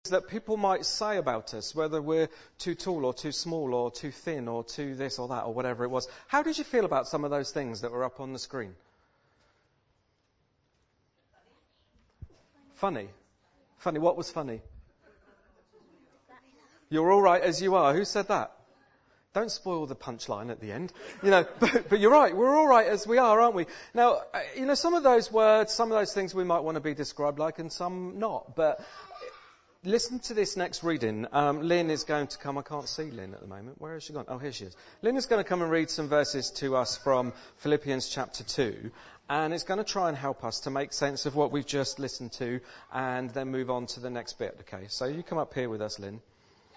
that people might say about us, whether we're too tall or too small or too thin or too this or that or whatever it was. How did you feel about some of those things that were up on the screen? Funny. Funny. What was funny? You're all right as you are. Who said that? Don't spoil the punchline at the end. But you're right. We're all right as we are, aren't we? Now, some of those words, some of those things we might want to be described like and some not. But listen to this next reading. Lynn is going to come. I can't see Lynn at the moment. Where has she gone? Oh, here she is. Lynn is going to come and read some verses to us from Philippians chapter 2. And it's going to try and help us to make sense of what we've just listened to and then move on to the next bit. Okay, so you come up here with us, Lynn.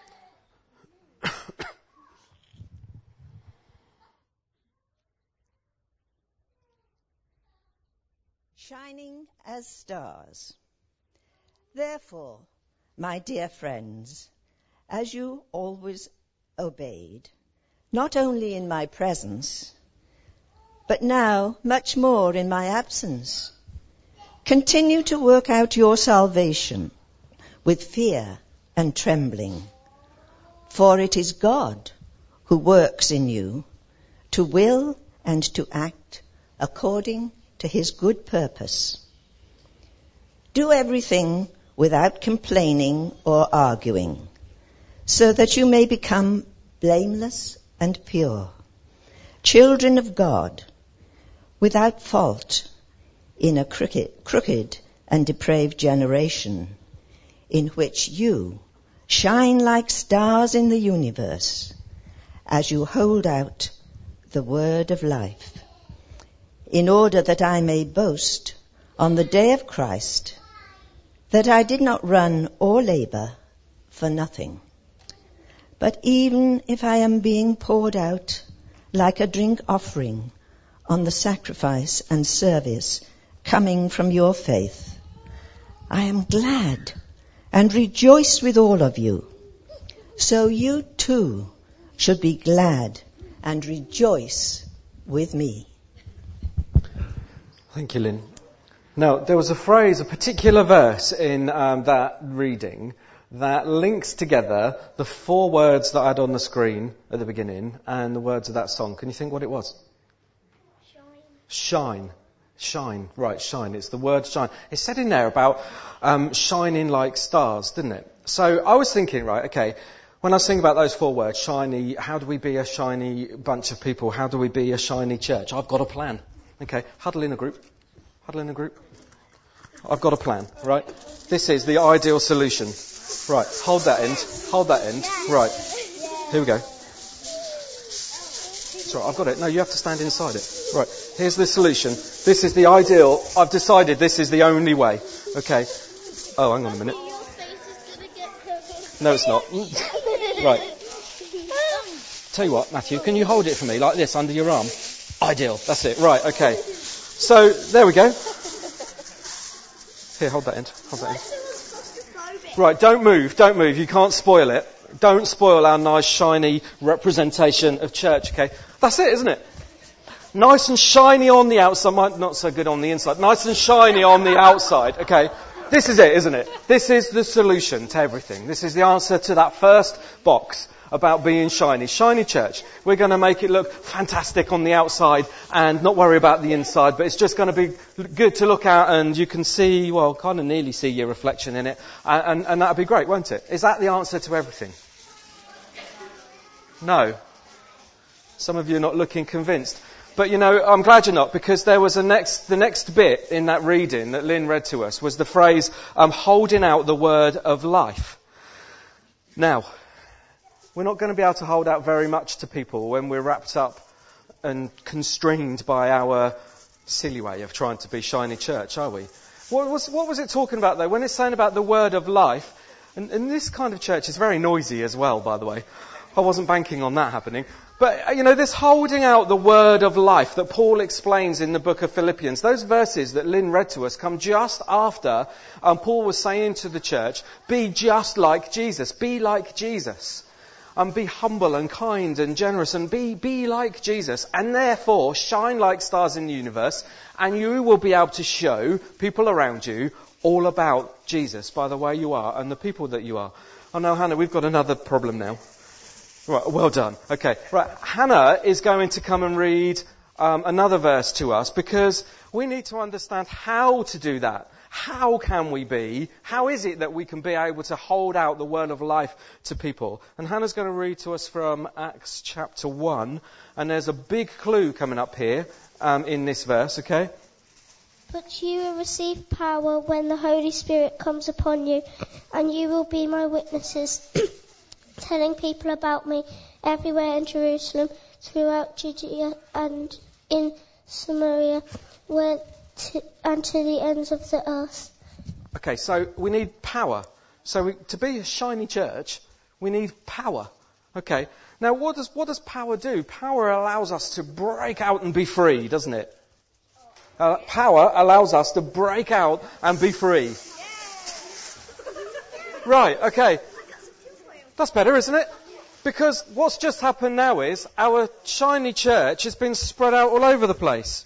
Shining as stars. Therefore, my dear friends, as you always obeyed, not only in my presence, but now much more in my absence, continue to work out your salvation with fear and trembling. For it is God who works in you to will and to act according to his good purpose. Do everything without complaining or arguing, so that you may become blameless and pure, children of God, without fault in a crooked and depraved generation, in which you shine like stars in the universe, as you hold out the word of life, in order that I may boast on the day of Christ that I did not run or labor for nothing. But even if I am being poured out like a drink offering on the sacrifice and service coming from your faith, I am glad and rejoice with all of you. So you too should be glad and rejoice with me. Thank you, Lynn. Now, there was a phrase, a particular verse in that reading that links together the 4 words that I had on the screen at the beginning and the words of that song. Can you think what it was? Shine. Shine. Right, shine. It's the word shine. It said in there about shining like stars, didn't it? So I was thinking, right, okay, when I sing about those 4 words, shiny, how do we be a shiny bunch of people? How do we be a shiny church? I've got a plan. Okay, huddle in a group. Huddle in a group. I've got a plan, right? This is the ideal solution. Right, hold that end. Hold that end. Right, here we go. Sorry, I've got it. No, you have to stand inside it. Right, here's the solution. This is the ideal. I've decided this is the only way. Okay. Oh, hang on a minute. No, it's not. Right. Tell you what, Matthew, can you hold it for me like this under your arm? Ideal. That's it. Right, okay. So, there we go. Here, hold that end. Hold that end. Right, don't move. Don't move. You can't spoil it. Don't spoil our nice, shiny representation of church, okay? That's it, isn't it? Nice and shiny on the outside. Not so good on the inside. Nice and shiny on the outside, okay? This is it, isn't it? This is the solution to everything. This is the answer to that first box about being shiny. Shiny church. We're going to make it look fantastic on the outside and not worry about the inside, but it's just going to be good to look at and you can see, well, kind of nearly see your reflection in it. And that'll be great, won't it? Is that the answer to everything? No. Some of you are not looking convinced. But, I'm glad you're not, because there was the next bit in that reading that Lynn read to us was the phrase, holding out the word of life. Now, we're not going to be able to hold out very much to people when we're wrapped up and constrained by our silly way of trying to be shiny church, are we? What was it talking about, though? When it's saying about the word of life, and this kind of church is very noisy as well, by the way. I wasn't banking on that happening. But, this holding out the word of life that Paul explains in the book of Philippians, those verses that Lynn read to us come just after Paul was saying to the church, be just like Jesus, be like Jesus. Be humble and kind and generous and be like Jesus. And therefore, shine like stars in the universe and you will be able to show people around you all about Jesus by the way you are and the people that you are. Oh no, Hannah, we've got another problem now. Right, well done. Okay, right. Hannah is going to come and read another verse to us because we need to understand how to do that. How can we be? How is it that we can be able to hold out the word of life to people? And Hannah's going to read to us from Acts chapter 1. And there's a big clue coming up here in this verse, okay? But you will receive power when the Holy Spirit comes upon you, and you will be my witnesses, telling people about me everywhere in Jerusalem, throughout Judea and in Samaria, and to the ends of the earth. Okay, so we need power. So to be a shiny church, we need power. Okay, now what does power do? Power allows us to break out and be free, doesn't it? Power allows us to break out and be free. Right, okay. That's better, isn't it? Because what's just happened now is our shiny church has been spread out all over the place.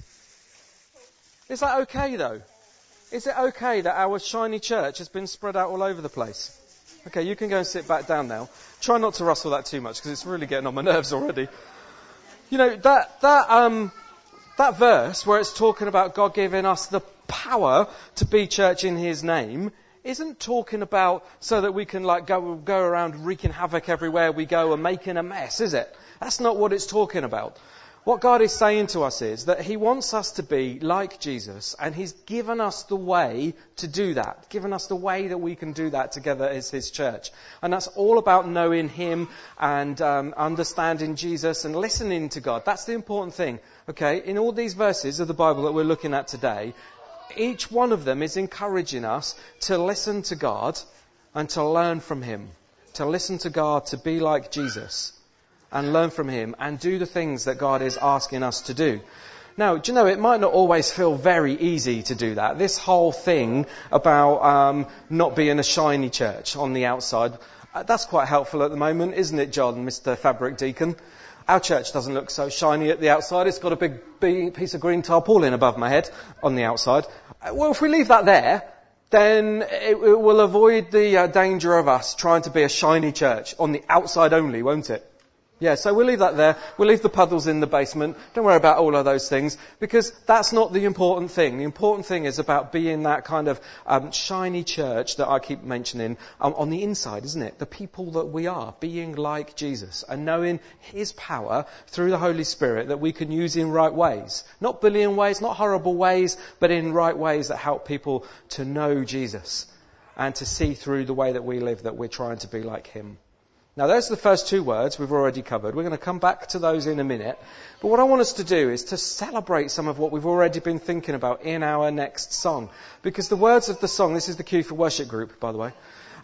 Is that okay, though? Is it okay that our shiny church has been spread out all over the place? Okay, you can go and sit back down now. Try not to rustle that too much because it's really getting on my nerves already. You know, that verse where it's talking about God giving us the power to be church in His name isn't talking about so that we can go around wreaking havoc everywhere we go and making a mess, is it? That's not what it's talking about. What God is saying to us is that He wants us to be like Jesus, and He's given us the way to do that, given us the way that we can do that together as His church. And that's all about knowing Him and understanding Jesus and listening to God. That's the important thing. Okay, in all these verses of the Bible that we're looking at today, each one of them is encouraging us to listen to God and to learn from Him. To listen to God, to be like Jesus and learn from Him and do the things that God is asking us to do. Now, do you know, it might not always feel very easy to do that. This whole thing about not being a shiny church on the outside, that's quite helpful at the moment, isn't it, John, Mr. Fabric Deacon? Our church doesn't look so shiny at the outside. It's got a big piece of green tarpaulin above my head on the outside. Well, if we leave that there, then it will avoid the danger of us trying to be a shiny church on the outside only, won't it? Yeah, so we'll leave that there. We'll leave the puddles in the basement. Don't worry about all of those things, because that's not the important thing. The important thing is about being that kind of shiny church that I keep mentioning on the inside, isn't it? The people that we are, being like Jesus and knowing His power through the Holy Spirit that we can use in right ways. Not bullying ways, not horrible ways, but in right ways that help people to know Jesus and to see through the way that we live that we're trying to be like Him. Now, those are the first two words we've already covered. We're going to come back to those in a minute. But what I want us to do is to celebrate some of what we've already been thinking about in our next song. Because the words of the song, this is the cue for worship group, by the way.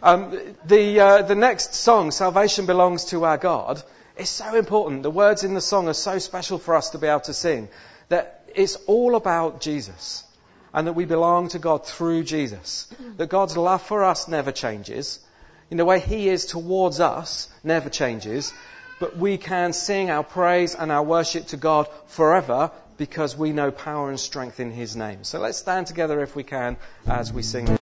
The next song, Salvation Belongs to Our God, is so important. The words in the song are so special for us to be able to sing. That it's all about Jesus. And that we belong to God through Jesus. That God's love for us never changes. In the way He is towards us never changes, but we can sing our praise and our worship to God forever because we know power and strength in His name. So let's stand together if we can as we sing.